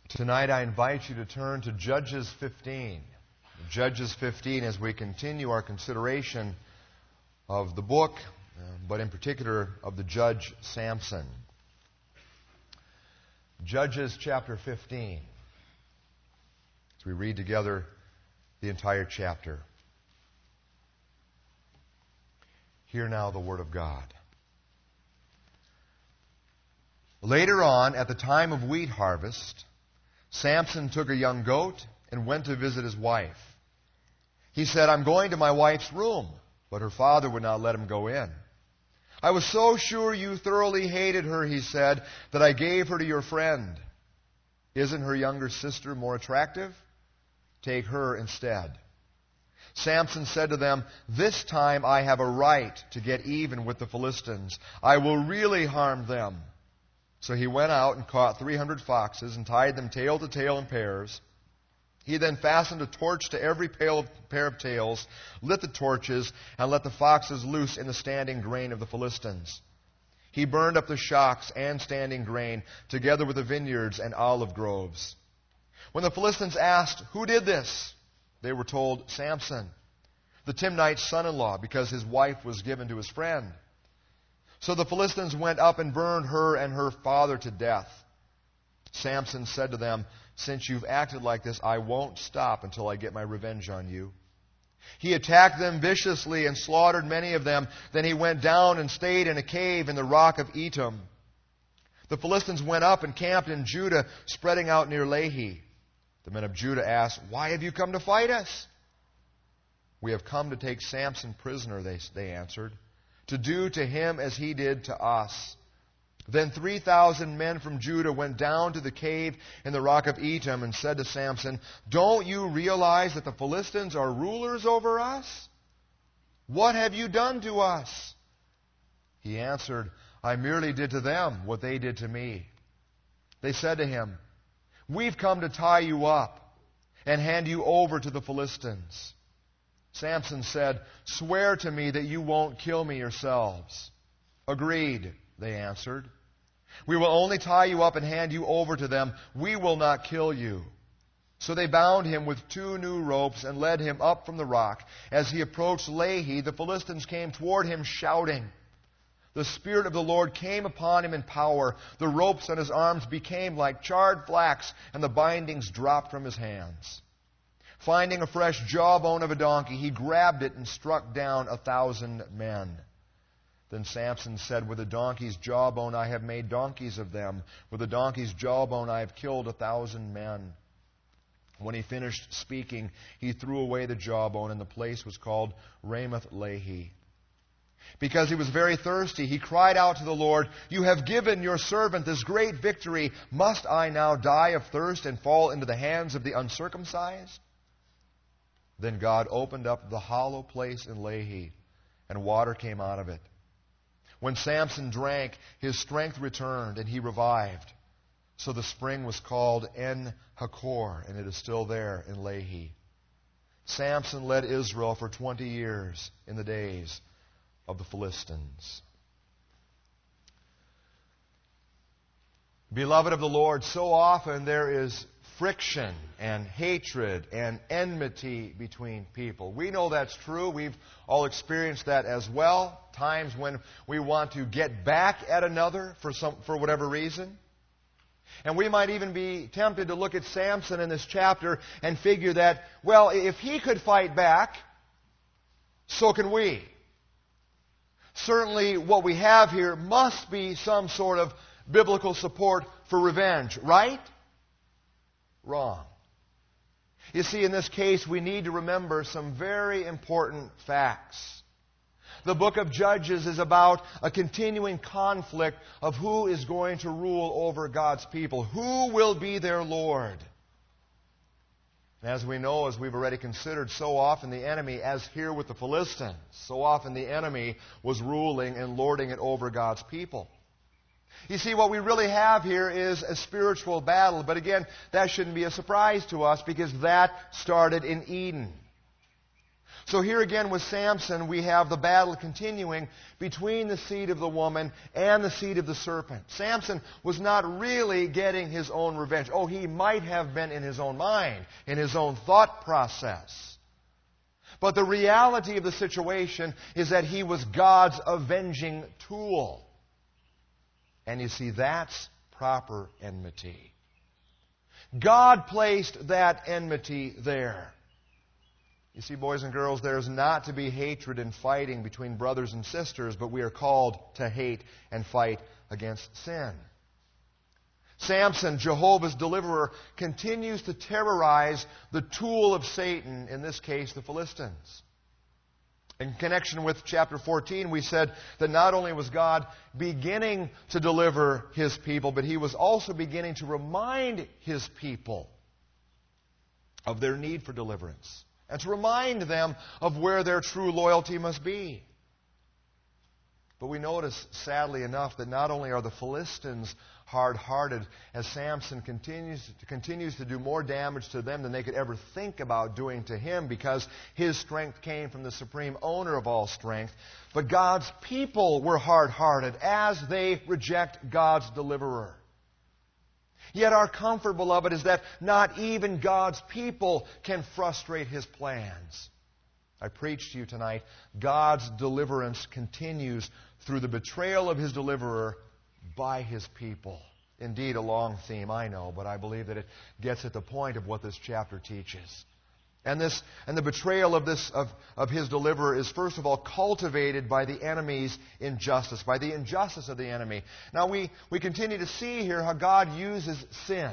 Tonight I invite you to turn to Judges 15. Judges 15 as we continue our consideration of the book, but in particular of the judge Samson. Judges chapter 15. As we read together the entire chapter. Hear now the word of God. Later on, at the time of wheat harvest, Samson took a young goat and went to visit his wife. He said, "I'm going to my wife's room," but her father would not let him go in. "I was so sure you thoroughly hated her," he said, "that I gave her to your friend. Isn't her younger sister more attractive? Take her instead." Samson said to them, "This time I have a right to get even with the Philistines. I will really harm them." So he went out and caught 300 foxes and tied them tail to tail in pairs. He then fastened a torch to every pair of tails, lit the torches, and let the foxes loose in the standing grain of the Philistines. He burned up the shocks and standing grain, together with the vineyards and olive groves. When the Philistines asked, "Who did this?" they were told, "Samson, the Timnite's son-in-law, because his wife was given to his friend." So the Philistines went up and burned her and her father to death. Samson said to them, "Since you've acted like this, I won't stop until I get my revenge on you." He attacked them viciously and slaughtered many of them. Then he went down and stayed in a cave in the rock of Etam. The Philistines went up and camped in Judah, spreading out near Lehi. The men of Judah asked, "Why have you come to fight us?" "We have come to take Samson prisoner," they answered, "to do to him as he did to us." Then 3,000 men from Judah went down to the cave in the rock of Etam and said to Samson, "Don't you realize that the Philistines are rulers over us? What have you done to us?" He answered, "I merely did to them what they did to me." They said to him, "We've come to tie you up and hand you over to the Philistines." Samson said, "Swear to me that you won't kill me yourselves." "Agreed," they answered. "We will only tie you up and hand you over to them. We will not kill you." So they bound him with 2 new ropes and led him up from the rock. As he approached Lehi, the Philistines came toward him shouting. The Spirit of the Lord came upon him in power. The ropes on his arms became like charred flax, and the bindings dropped from his hands. Finding a fresh jawbone of a donkey, he grabbed it and struck down 1,000 men. Then Samson said, "With a donkey's jawbone I have made donkeys of them. With a donkey's jawbone I have killed 1,000 men." When he finished speaking, he threw away the jawbone, and the place was called Ramoth Lehi. Because he was very thirsty, he cried out to the Lord, "You have given your servant this great victory. Must I now die of thirst and fall into the hands of the uncircumcised?" Then God opened up the hollow place in Lehi, and water came out of it. When Samson drank, his strength returned, and he revived. So the spring was called En-Hakkore, and it is still there in Lehi. Samson led Israel for 20 years in the days of the Philistines. Beloved of the Lord, so often there is friction and hatred and enmity between people. We know that's true. We've all experienced that as well. Times when we want to get back at another for whatever reason. And we might even be tempted to look at Samson in this chapter and figure that, well, if he could fight back, so can we. Certainly what we have here must be some sort of biblical support for revenge, right? Wrong. You see, in this case, we need to remember some very important facts. The book of Judges is about a continuing conflict of who is going to rule over God's people. Who will be their Lord? As we know, as we've already considered, so often the enemy, as here with the Philistines, so often the enemy was ruling and lording it over God's people. You see, what we really have here is a spiritual battle. But again, that shouldn't be a surprise to us because that started in Eden. So here again with Samson, we have the battle continuing between the seed of the woman and the seed of the serpent. Samson was not really getting his own revenge. Oh, he might have been in his own mind, in his own thought process. But the reality of the situation is that he was God's avenging tool. And you see, that's proper enmity. God placed that enmity there. You see, boys and girls, there's not to be hatred and fighting between brothers and sisters, but we are called to hate and fight against sin. Samson, Jehovah's deliverer, continues to terrorize the tool of Satan, in this case, the Philistines. In connection with chapter 14, we said that not only was God beginning to deliver His people, but He was also beginning to remind His people of their need for deliverance, and to remind them of where their true loyalty must be. But we notice, sadly enough, that not only are the Philistines hard-hearted, as Samson continues to do more damage to them than they could ever think about doing to him, because his strength came from the supreme owner of all strength, but God's people were hard-hearted as they reject God's deliverer. Yet our comfort, beloved, is that not even God's people can frustrate His plans. I preach to you tonight, God's deliverance continues through the betrayal of His deliverer by His people. Indeed, a long theme, I know, but I believe that it gets at the point of what this chapter teaches. And the betrayal of His deliverer is, first of all, cultivated by the enemy's injustice, by the injustice of the enemy. Now, we continue to see here how God uses sin.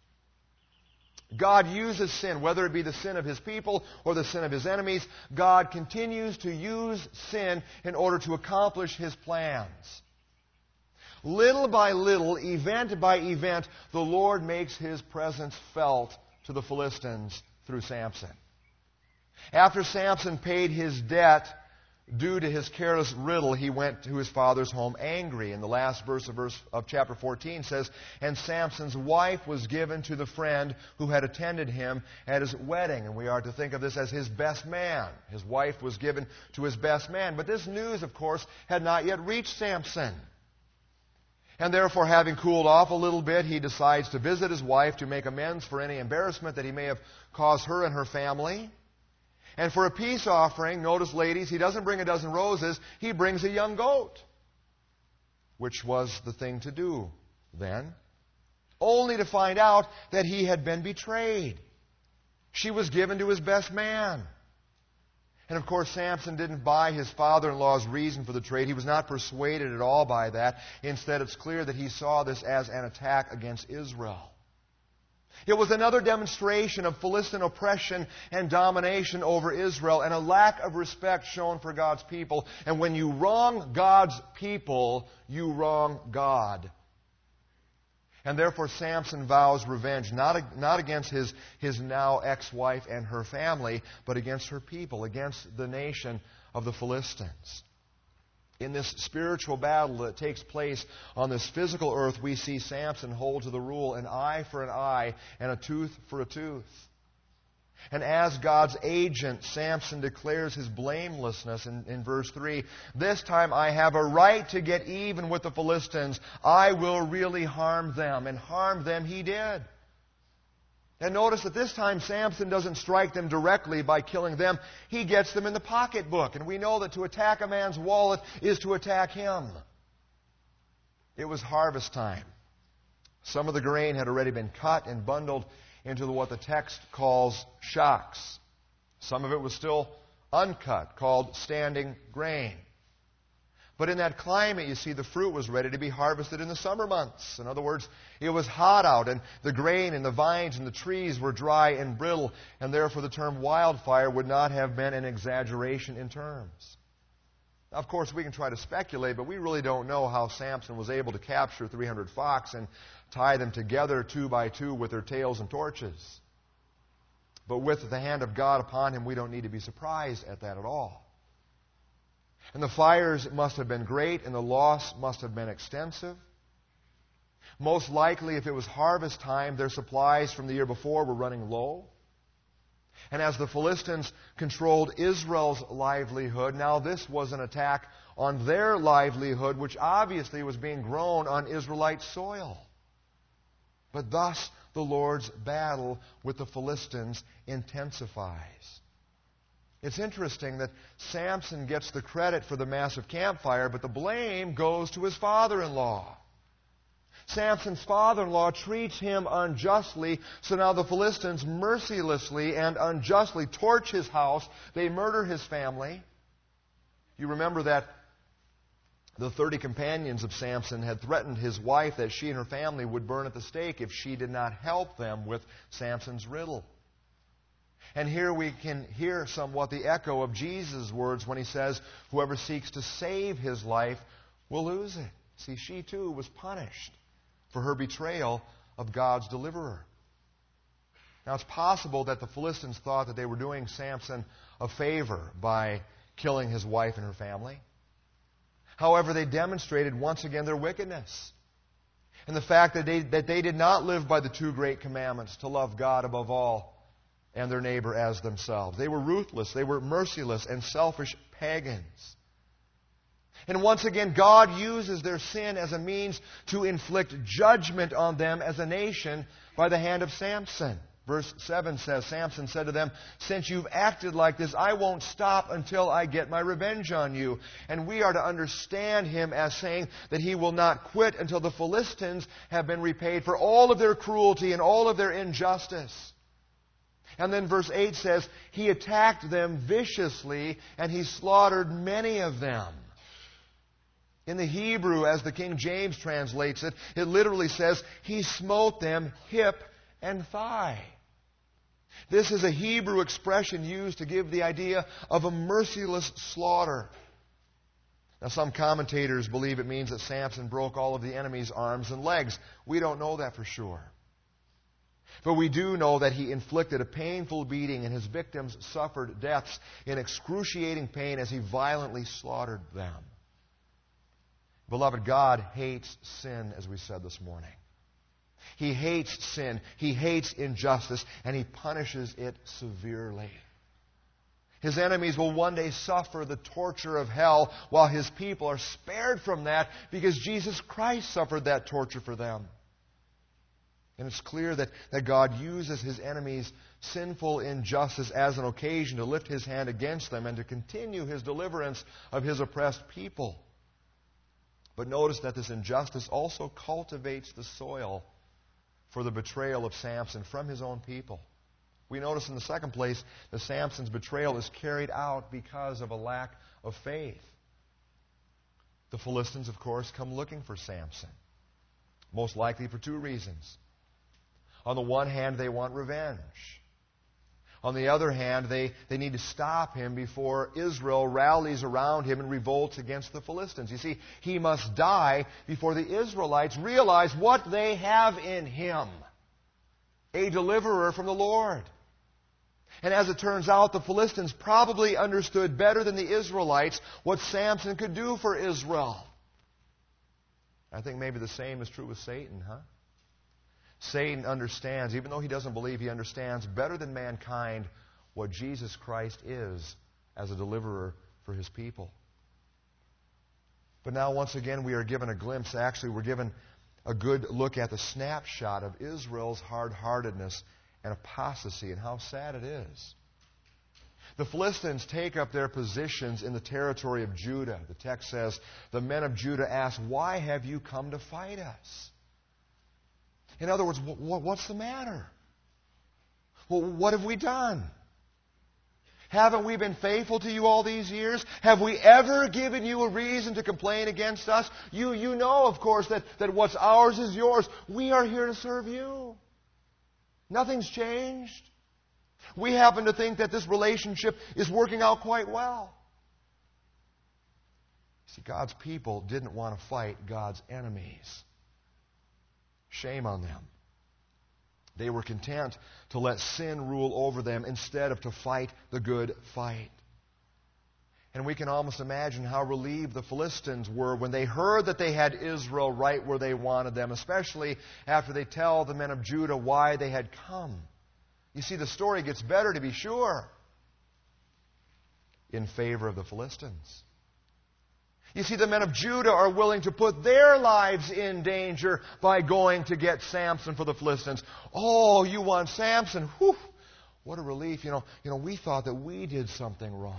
God uses sin, whether it be the sin of His people or the sin of His enemies. God continues to use sin in order to accomplish His plans. Little by little, event by event, the Lord makes His presence felt to the Philistines through Samson. After Samson paid his debt due to his careless riddle, he went to his father's home angry. And the last verse of chapter 14 says, "And Samson's wife was given to the friend who had attended him at his wedding." And we are to think of this as his best man. His wife was given to his best man. But this news, of course, had not yet reached Samson. And therefore, having cooled off a little bit, he decides to visit his wife to make amends for any embarrassment that he may have caused her and her family. And for a peace offering, notice, ladies, he doesn't bring a dozen roses, he brings a young goat, which was the thing to do then, only to find out that he had been betrayed. She was given to his best man. And of course, Samson didn't buy his father-in-law's reason for the trade. He was not persuaded at all by that. Instead, it's clear that he saw this as an attack against Israel. It was another demonstration of Philistine oppression and domination over Israel, and a lack of respect shown for God's people. And when you wrong God's people, you wrong God. And therefore Samson vows revenge, not against his now ex-wife and her family, but against her people, against the nation of the Philistines. In this spiritual battle that takes place on this physical earth, we see Samson hold to the rule, an eye for an eye and a tooth for a tooth. And as God's agent, Samson declares his blamelessness in verse 3. "This time I have a right to get even with the Philistines. I will really harm them." And harm them he did. And notice that this time Samson doesn't strike them directly by killing them. He gets them in the pocketbook. And we know that to attack a man's wallet is to attack him. It was harvest time. Some of the grain had already been cut and bundled into what the text calls shocks. Some of it was still uncut, called standing grain. But in that climate, you see, the fruit was ready to be harvested in the summer months. In other words, it was hot out, and the grain and the vines and the trees were dry and brittle, and therefore the term wildfire would not have been an exaggeration in terms. Now, of course, we can try to speculate, but we really don't know how Samson was able to capture 300 fox and tie them together 2 by 2 with their tails and torches. But with the hand of God upon him, we don't need to be surprised at that at all. And the fires must have been great, and the loss must have been extensive. Most likely, if it was harvest time, their supplies from the year before were running low. And as the Philistines controlled Israel's livelihood, now this was an attack on their livelihood, which obviously was being grown on Israelite soil. But thus the Lord's battle with the Philistines intensifies. It's interesting that Samson gets the credit for the massive campfire, but the blame goes to his father-in-law. Samson's father-in-law treats him unjustly, so now the Philistines mercilessly and unjustly torch his house. They murder his family. You remember that the 30 companions of Samson had threatened his wife that she and her family would burn at the stake if she did not help them with Samson's riddle. And here we can hear somewhat the echo of Jesus' words when he says, whoever seeks to save his life will lose it. See, she too was punished for her betrayal of God's deliverer. Now, it's possible that the Philistines thought that they were doing Samson a favor by killing his wife and her family. However, they demonstrated once again their wickedness. And the fact that they did not live by the two great commandments, to love God above all and their neighbor as themselves. They were ruthless, they were merciless and selfish pagans. And once again, God uses their sin as a means to inflict judgment on them as a nation by the hand of Samson. Verse 7 says, Samson said to them, since you've acted like this, I won't stop until I get my revenge on you. And we are to understand him as saying that he will not quit until the Philistines have been repaid for all of their cruelty and all of their injustice. And then verse 8 says, he attacked them viciously and he slaughtered many of them. In the Hebrew, as the King James translates it, it literally says, he smote them hip and thigh. This is a Hebrew expression used to give the idea of a merciless slaughter. Now, some commentators believe it means that Samson broke all of the enemy's arms and legs. We don't know that for sure. But we do know that he inflicted a painful beating and his victims suffered deaths in excruciating pain as he violently slaughtered them. Beloved, God hates sin, as we said this morning. He hates sin, he hates injustice, and he punishes it severely. His enemies will one day suffer the torture of hell, while his people are spared from that because Jesus Christ suffered that torture for them. And it's clear that God uses his enemies' sinful injustice as an occasion to lift his hand against them and to continue his deliverance of his oppressed people. But notice that this injustice also cultivates the soil for the betrayal of Samson from his own people. We notice in the second place that Samson's betrayal is carried out because of a lack of faith. The Philistines, of course, come looking for Samson, most likely for two reasons. On the one hand, they want revenge. On the other hand, they need to stop him before Israel rallies around him and revolts against the Philistines. You see, he must die before the Israelites realize what they have in him, a deliverer from the Lord. And as it turns out, the Philistines probably understood better than the Israelites what Samson could do for Israel. I think maybe the same is true with Satan, huh? Satan understands, even though he doesn't believe, he understands better than mankind what Jesus Christ is as a deliverer for his people. But now, once again, we are given a glimpse. Actually, we're given a good look at the snapshot of Israel's hard-heartedness and apostasy and how sad it is. The Philistines take up their positions in the territory of Judah. The text says, the men of Judah ask, why have you come to fight us? In other words, what's the matter? Well, what have we done? Haven't we been faithful to you all these years? Have we ever given you a reason to complain against us? You know, of course, that what's ours is yours. We are here to serve you. Nothing's changed. We happen to think that this relationship is working out quite well. See, God's people didn't want to fight God's enemies. Shame on them. They were content to let sin rule over them instead of to fight the good fight. And we can almost imagine how relieved the Philistines were when they heard that they had Israel right where they wanted them, especially after they tell the men of Judah why they had come. You see, the story gets better, to be sure, in favor of the Philistines. You see, the men of Judah are willing to put their lives in danger by going to get Samson for the Philistines. Oh, you want Samson? Whew, what a relief. You know, we thought that we did something wrong.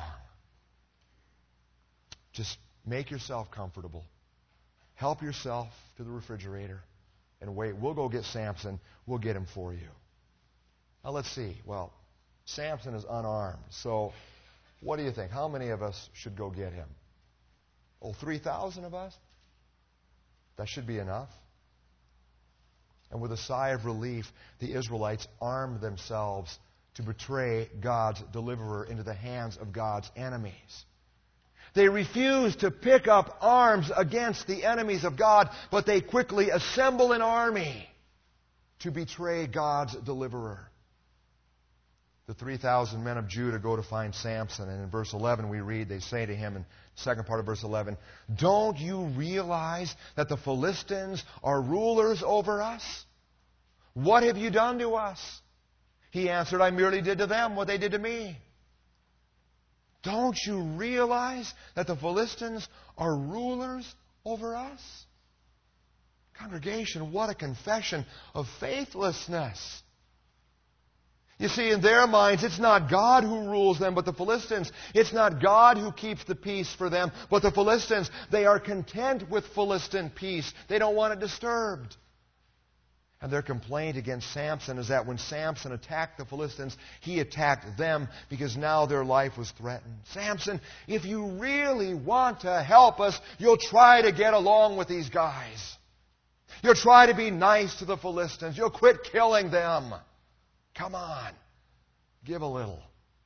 Just make yourself comfortable. Help yourself to the refrigerator and wait. We'll go get Samson. We'll get him for you. Now, let's see. Well, Samson is unarmed. So, what do you think? How many of us should go get him? Oh, 3,000 of us? That should be enough. And with a sigh of relief, the Israelites armed themselves to betray God's deliverer into the hands of God's enemies. They refused to pick up arms against the enemies of God, but they quickly assemble an army to betray God's deliverer. The 3,000 men of Judah go to find Samson, and in verse 11 we read, they say to him in the second part of verse 11, "Don't you realize that the Philistines are rulers over us? What have you done to us?" He answered, "I merely did to them what they did to me." Don't you realize that the Philistines are rulers over us? Congregation, what a confession of faithlessness. You see, in their minds, it's not God who rules them, but the Philistines. It's not God who keeps the peace for them, but the Philistines. They are content with Philistine peace. They don't want it disturbed. And their complaint against Samson is that when Samson attacked the Philistines, he attacked them because now their life was threatened. Samson, if you really want to help us, you'll try to get along with these guys. You'll try to be nice to the Philistines. You'll quit killing them. Come on, give a little.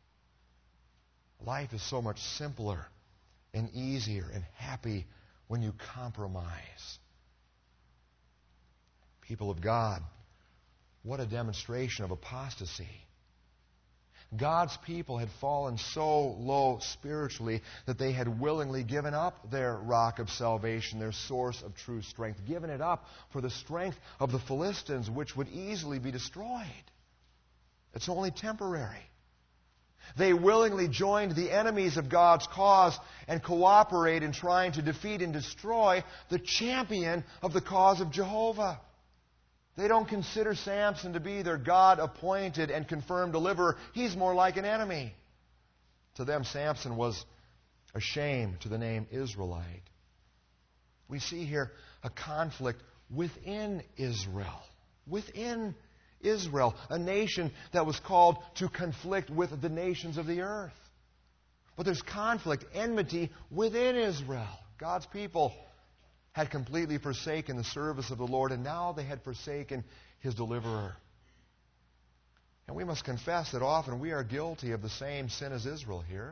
Life is so much simpler and easier and happy when you compromise. People of God, what a demonstration of apostasy. God's people had fallen so low spiritually that they had willingly given up their rock of salvation, their source of true strength, given it up for the strength of the Philistines, which would easily be destroyed. It's only temporary. They willingly joined the enemies of God's cause and cooperate in trying to defeat and destroy the champion of the cause of Jehovah. They don't consider Samson to be their God-appointed and confirmed deliverer. He's more like an enemy. To them, Samson was a shame to the name Israelite. We see here a conflict within Israel. Within Israel, a nation that was called to conflict with the nations of the earth. But there's conflict, enmity within Israel. God's people had completely forsaken the service of the Lord, and now they had forsaken His deliverer. And we must confess that often we are guilty of the same sin as Israel here.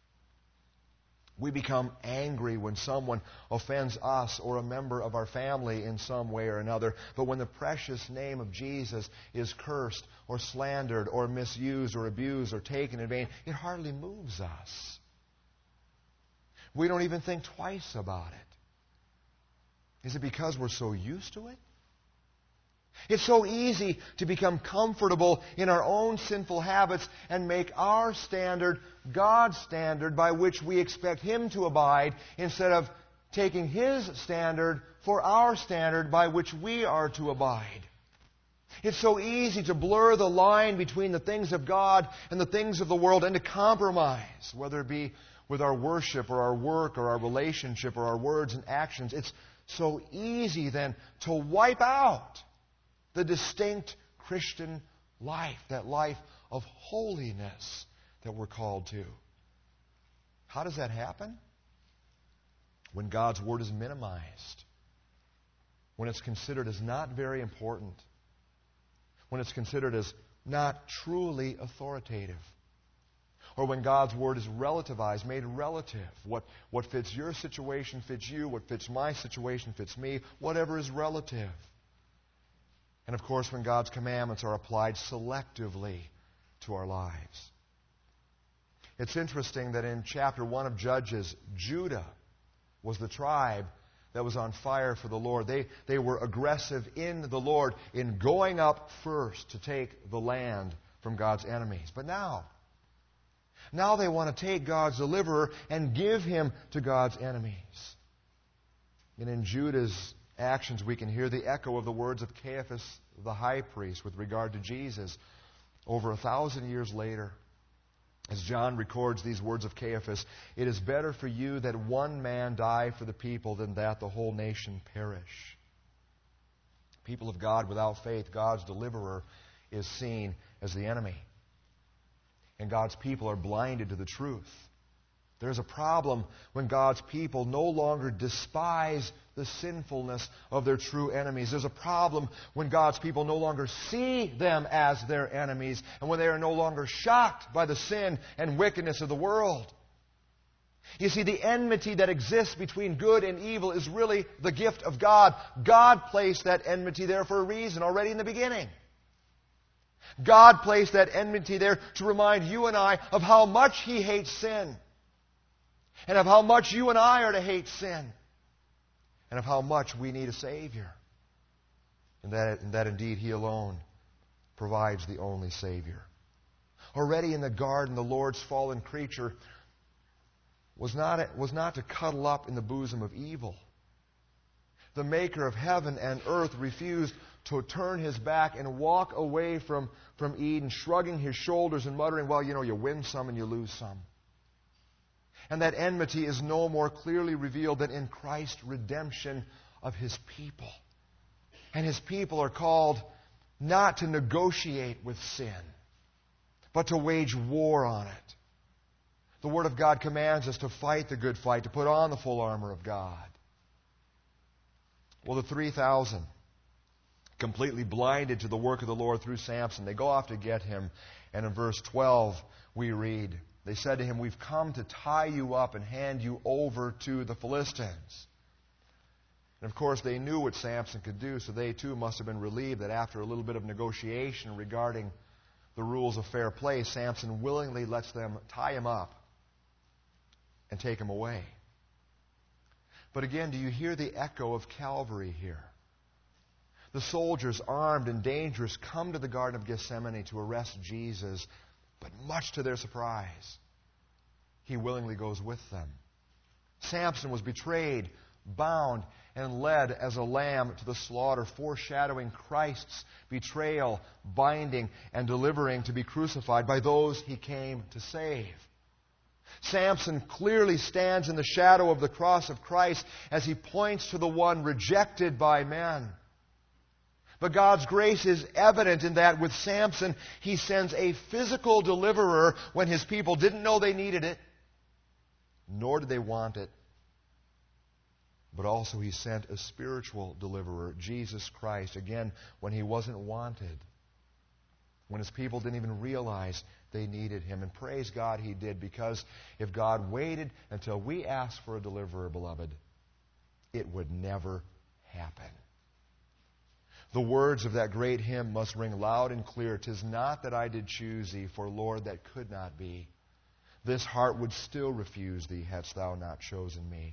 We become angry when someone offends us or a member of our family in some way or another. But when the precious name of Jesus is cursed or slandered or misused or abused or taken in vain, it hardly moves us. We don't even think twice about it. Is it because we're so used to it? It's so easy to become comfortable in our own sinful habits and make our standard God's standard by which we expect Him to abide, instead of taking His standard for our standard by which we are to abide. It's so easy to blur the line between the things of God and the things of the world and to compromise, whether it be with our worship or our work or our relationship or our words and actions. It's so easy then to wipe out the distinct Christian life, that life of holiness that we're called to. How does that happen? When God's Word is minimized. When it's considered as not very important. When it's considered as not truly authoritative. Or when God's Word is relativized, made relative. What fits your situation fits you. What fits my situation fits me. Whatever is relative. And of course, when God's commandments are applied selectively to our lives. It's interesting that in chapter 1 of Judges, Judah was the tribe that was on fire for the Lord. They were aggressive in the Lord in going up first to take the land from God's enemies. But now they want to take God's deliverer and give him to God's enemies. And in Judah's actions, we can hear the echo of the words of Caiaphas, the high priest, with regard to Jesus over 1,000 years later. As John records these words of Caiaphas, "It is better for you that one man die for the people than that the whole nation perish." People of God without faith, God's deliverer is seen as the enemy. And God's people are blinded to the truth. There's a problem when God's people no longer despise the sinfulness of their true enemies. There's a problem when God's people no longer see them as their enemies, and when they are no longer shocked by the sin and wickedness of the world. You see, the enmity that exists between good and evil is really the gift of God. God placed that enmity there for a reason already in the beginning. God placed that enmity there to remind you and I of how much He hates sin, and of how much you and I are to hate sin, and of how much we need a Savior. And that indeed He alone provides the only Savior. Already in the garden, the Lord's fallen creature was not to cuddle up in the bosom of evil. The Maker of heaven and earth refused to turn His back and walk away from Eden, shrugging His shoulders and muttering, "Well, you win some and you lose some." And that enmity is no more clearly revealed than in Christ's redemption of His people. And His people are called not to negotiate with sin, but to wage war on it. The Word of God commands us to fight the good fight, to put on the full armor of God. Well, the 3,000, completely blinded to the work of the Lord through Samson, they go off to get him. And in verse 12, we read, they said to him, "We've come to tie you up and hand you over to the Philistines." And of course, they knew what Samson could do, so they too must have been relieved that after a little bit of negotiation regarding the rules of fair play, Samson willingly lets them tie him up and take him away. But again, do you hear the echo of Calvary here? The soldiers, armed and dangerous, come to the Garden of Gethsemane to arrest Jesus, but much to their surprise, He willingly goes with them. Samson was betrayed, bound, and led as a lamb to the slaughter, foreshadowing Christ's betrayal, binding, and delivering to be crucified by those He came to save. Samson clearly stands in the shadow of the cross of Christ as he points to the one rejected by men. But God's grace is evident in that with Samson, He sends a physical deliverer when His people didn't know they needed it, nor did they want it. But also He sent a spiritual deliverer, Jesus Christ, again, when He wasn't wanted, when His people didn't even realize they needed Him. And praise God He did, because if God waited until we asked for a deliverer, beloved, it would never happen. The words of that great hymn must ring loud and clear. "'Tis not that I did choose thee, for Lord, that could not be. This heart would still refuse thee, hadst thou not chosen me."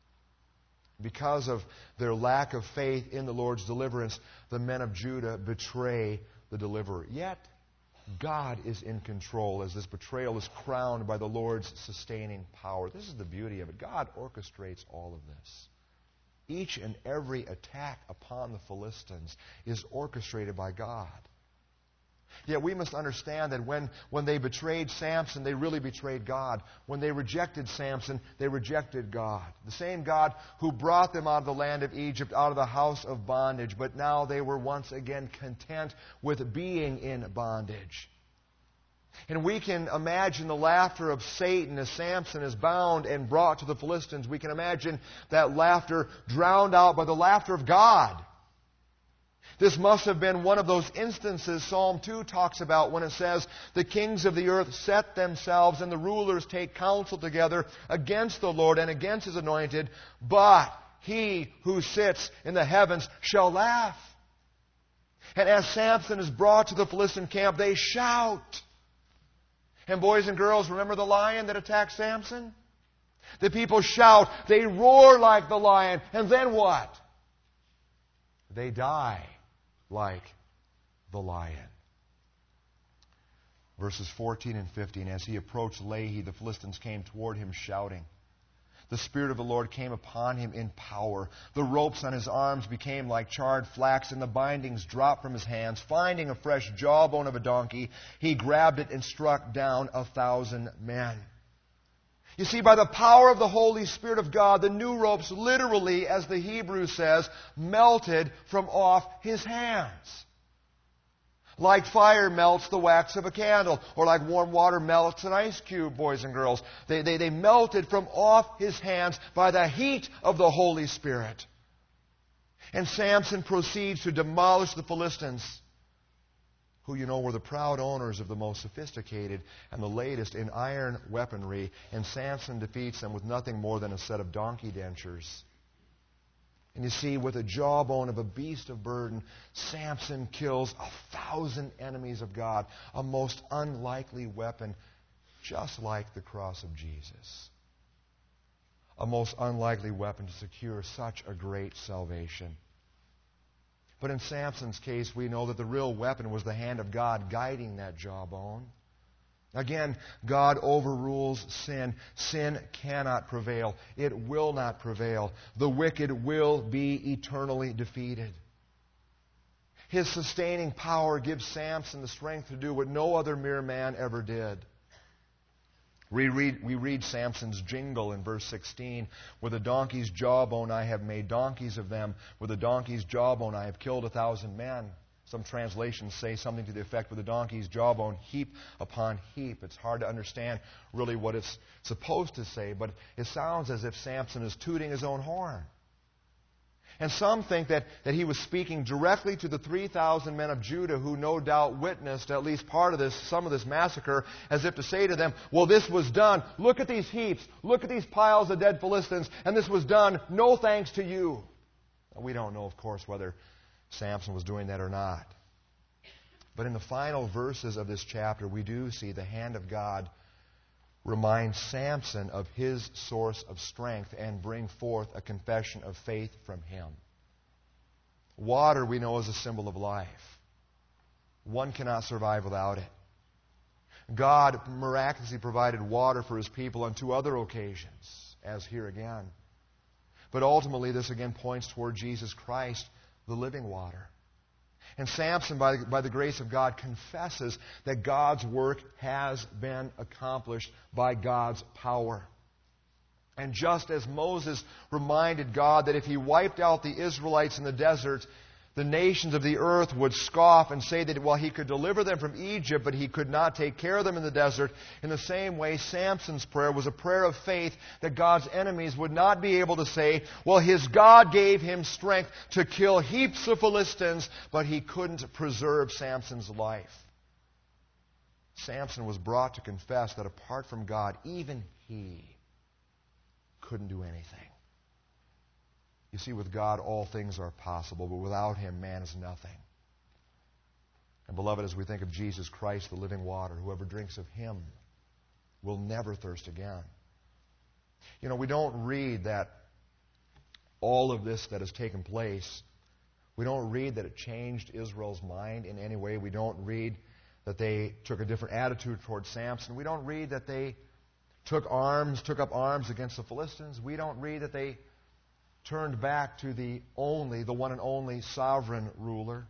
Because of their lack of faith in the Lord's deliverance, the men of Judah betray the deliverer. Yet, God is in control as this betrayal is crowned by the Lord's sustaining power. This is the beauty of it. God orchestrates all of this. Each and every attack upon the Philistines is orchestrated by God. Yet we must understand that when they betrayed Samson, they really betrayed God. When they rejected Samson, they rejected God. The same God who brought them out of the land of Egypt, out of the house of bondage. But now they were once again content with being in bondage. And we can imagine the laughter of Satan as Samson is bound and brought to the Philistines. We can imagine that laughter drowned out by the laughter of God. This must have been one of those instances Psalm 2 talks about when it says, "The kings of the earth set themselves and the rulers take counsel together against the Lord and against His anointed, but He who sits in the heavens shall laugh." And as Samson is brought to the Philistine camp, they shout. And boys and girls, remember the lion that attacked Samson? The people shout, they roar like the lion, and then what? They die like the lion. Verses 14 and 15. As he approached Lehi, the Philistines came toward him shouting. The Spirit of the Lord came upon him in power. The ropes on his arms became like charred flax, and the bindings dropped from his hands. Finding a fresh jawbone of a donkey, he grabbed it and struck down 1,000 men. You see, by the power of the Holy Spirit of God, the new ropes literally, as the Hebrew says, melted from off his hands. Like fire melts the wax of a candle, or like warm water melts an ice cube, boys and girls. They melted from off his hands by the heat of the Holy Spirit. And Samson proceeds to demolish the Philistines, who you know were the proud owners of the most sophisticated and the latest in iron weaponry. And Samson defeats them with nothing more than a set of donkey dentures. And you see, with a jawbone of a beast of burden, Samson kills 1,000 enemies of God. A most unlikely weapon, just like the cross of Jesus. A most unlikely weapon to secure such a great salvation. But in Samson's case, we know that the real weapon was the hand of God guiding that jawbone. Again, God overrules sin. Sin cannot prevail. It will not prevail. The wicked will be eternally defeated. His sustaining power gives Samson the strength to do what no other mere man ever did. We read Samson's jingle in verse 16. With a donkey's jawbone I have made donkeys of them. With a donkey's jawbone I have killed 1,000 men. Some translations say something to the effect, with a donkey's jawbone, heap upon heap. It's hard to understand really what it's supposed to say, but it sounds as if Samson is tooting his own horn. And some think that he was speaking directly to the 3,000 men of Judah who no doubt witnessed at least part of this, some of this massacre, as if to say to them, well, this was done. Look at these heaps. Look at these piles of dead Philistines. And this was done no thanks to you. Now, we don't know, of course, whether Samson was doing that or not. But in the final verses of this chapter, we do see the hand of God remind Samson of his source of strength and bring forth a confession of faith from him. Water, we know, is a symbol of life. One cannot survive without it. God miraculously provided water for His people on 2 other occasions, as here again. But ultimately, this again points toward Jesus Christ, the living water. And Samson, by the grace of God, confesses that God's work has been accomplished by God's power. And just as Moses reminded God that if he wiped out the Israelites in the desert, the nations of the earth would scoff and say that, well, he could deliver them from Egypt, but he could not take care of them in the desert. In the same way, Samson's prayer was a prayer of faith that God's enemies would not be able to say, well, his God gave him strength to kill heaps of Philistines, but he couldn't preserve Samson's life. Samson was brought to confess that apart from God, even he couldn't do anything. You see, with God, all things are possible, but without Him, man is nothing. And beloved, as we think of Jesus Christ, the living water, whoever drinks of Him will never thirst again. You know, we don't read that all of this that has taken place, we don't read that it changed Israel's mind in any way. We don't read that they took a different attitude towards Samson. We don't read that they took up arms against the Philistines. We don't read that they turned back to the one and only sovereign ruler.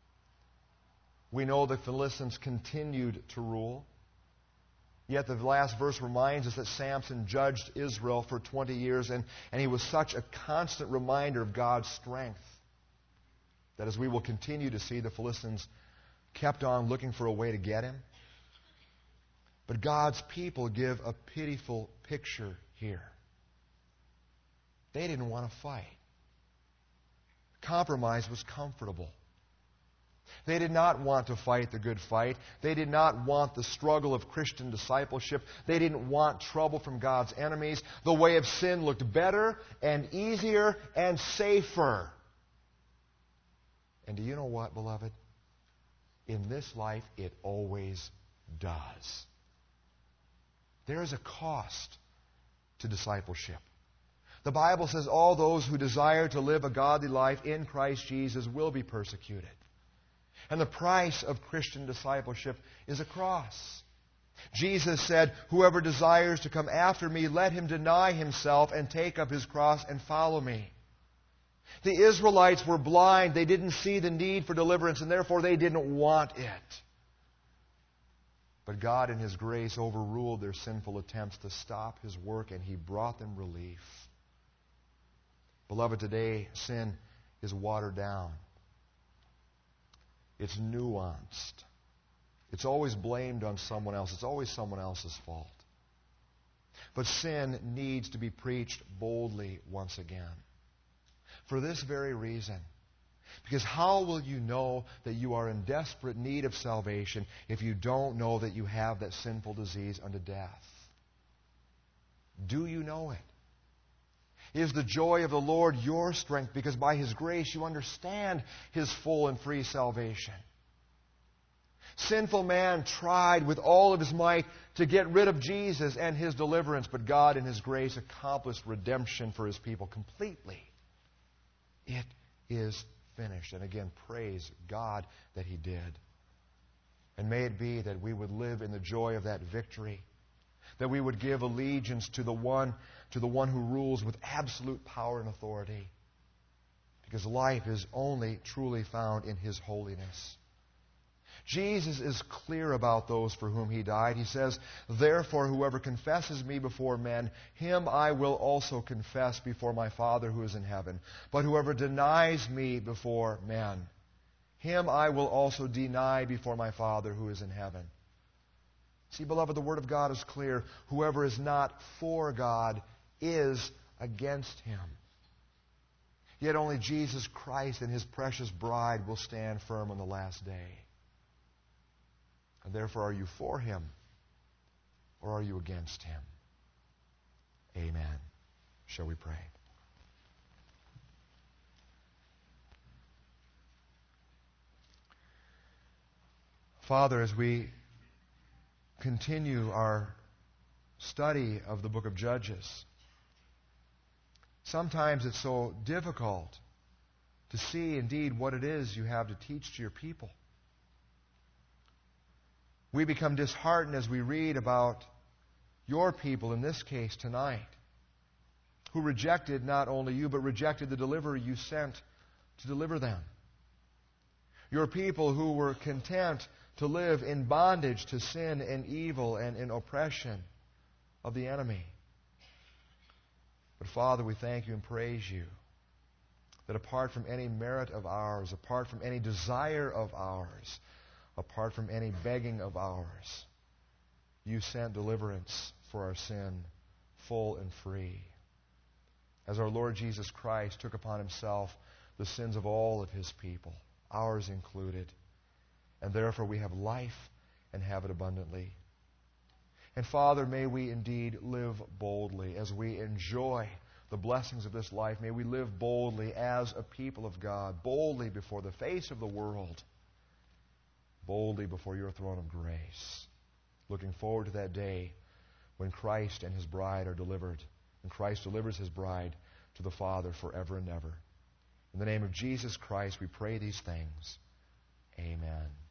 We know the Philistines continued to rule. Yet the last verse reminds us that Samson judged Israel for 20 years, and he was such a constant reminder of God's strength that as we will continue to see, the Philistines kept on looking for a way to get him. But God's people give a pitiful picture here. They didn't want to fight. Compromise was comfortable. They did not want to fight the good fight. They did not want the struggle of Christian discipleship. They didn't want trouble from God's enemies. The way of sin looked better and easier and safer. And do you know what, beloved? In this life, it always does. There is a cost to discipleship. The Bible says all those who desire to live a godly life in Christ Jesus will be persecuted. And the price of Christian discipleship is a cross. Jesus said, "Whoever desires to come after me, let him deny himself and take up his cross and follow me." The Israelites were blind. They didn't see the need for deliverance, and therefore they didn't want it. But God in His grace overruled their sinful attempts to stop His work, and He brought them relief. Beloved, today sin is watered down. It's nuanced. It's always blamed on someone else. It's always someone else's fault. But sin needs to be preached boldly once again. For this very reason. Because how will you know that you are in desperate need of salvation if you don't know that you have that sinful disease unto death? Do you know it? Is the joy of the Lord your strength? Because by His grace you understand His full and free salvation. Sinful man tried with all of his might to get rid of Jesus and His deliverance, but God in His grace accomplished redemption for His people completely. It is finished. And again, praise God that He did. And may it be that we would live in the joy of that victory. That we would give allegiance to the one who rules with absolute power and authority. Because life is only truly found in His holiness. Jesus is clear about those for whom He died. He says, "Therefore, whoever confesses me before men, him I will also confess before my Father who is in heaven. But whoever denies me before men, him I will also deny before my Father who is in heaven." See, beloved, the Word of God is clear. Whoever is not for God is against Him. Yet only Jesus Christ and His precious bride will stand firm on the last day. And therefore, are you for Him or are you against Him? Amen. Shall we pray? Father, as we continue our study of the book of Judges, sometimes it's so difficult to see indeed what it is you have to teach to your people. We become disheartened as we read about your people, in this case tonight, who rejected not only you, but rejected the deliverer you sent to deliver them. Your people who were content to live in bondage to sin and evil and in oppression of the enemy. But Father, we thank you and praise you that apart from any merit of ours, apart from any desire of ours, apart from any begging of ours, you sent deliverance for our sin, full and free. As our Lord Jesus Christ took upon Himself the sins of all of His people, ours included. And therefore we have life and have it abundantly. And Father, may we indeed live boldly as we enjoy the blessings of this life. May we live boldly as a people of God, boldly before the face of the world, boldly before your throne of grace, looking forward to that day when Christ and His bride are delivered, and Christ delivers His bride to the Father forever and ever. In the name of Jesus Christ, we pray these things. Amen.